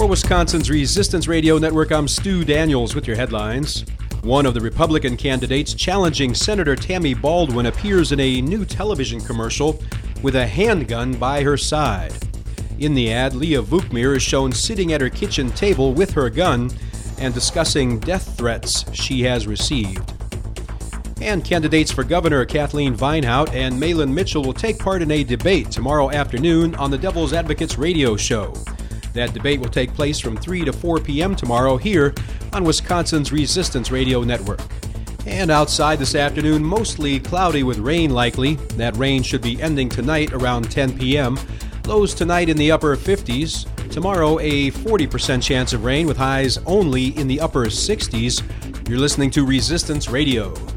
For Wisconsin's Resistance Radio Network, I'm Stu Daniels with your headlines. One of the Republican candidates challenging Senator Tammy Baldwin appears in a new television commercial with a handgun by her side. In the ad, Leah Vukmir is shown sitting at her kitchen table with her gun and discussing death threats she has received. And candidates for governor Kathleen Vinehout and Mahlon Mitchell will take part in a debate tomorrow afternoon on the Devil's Advocates radio show. That debate will take place from 3 to 4 p.m. tomorrow here on Wisconsin's Resistance Radio Network. And outside this afternoon, mostly cloudy with rain likely. That rain should be ending tonight around 10 p.m. Lows tonight in the upper 50s. Tomorrow, a 40% chance of rain with highs only in the upper 60s. You're listening to Resistance Radio.